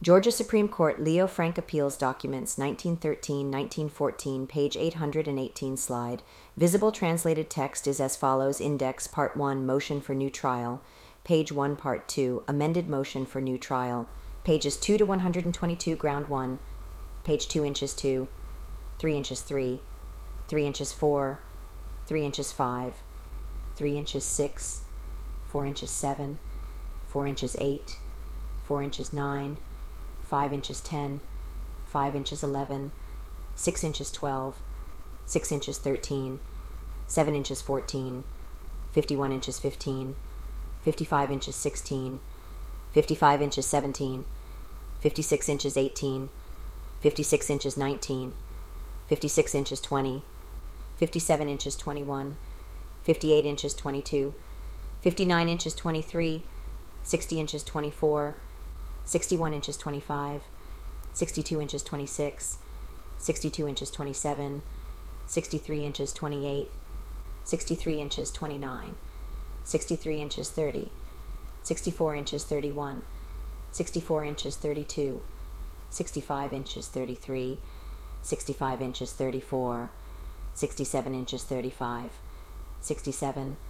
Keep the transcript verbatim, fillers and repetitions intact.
Georgia Supreme Court Leo Frank Appeals Documents nineteen thirteen to nineteen fourteen, page eight hundred eighteen slide. Visible translated text is as follows. Index, Part one, Motion for New Trial. Page one, Part two, Amended Motion for New Trial. Pages two to one hundred twenty-two, Ground one. Page two inches two, three inches three, three inches four, three inches five, three inches six, four inches seven, four inches eight, four inches nine, five inches ten, five inches eleven, six inches twelve, six inches thirteen, seven inches fourteen, fifty-one inches fifteen, fifty-five inches sixteen, fifty-five inches seventeen, fifty-six inches eighteen, fifty-six inches nineteen, fifty-six inches twenty, fifty-seven inches twenty-one, fifty-eight inches twenty-two, fifty-nine inches twenty-three, sixty inches twenty-four, sixty-one inches twenty-five, sixty-two inches twenty-six, sixty-two inches twenty-seven, sixty-three inches twenty-eight, sixty-three inches twenty-nine, sixty-three inches thirty, sixty-four inches thirty-one, sixty-four inches thirty-two, sixty-five inches thirty-three, sixty-five inches thirty-four, sixty-seven inches thirty-five, sixty-seven,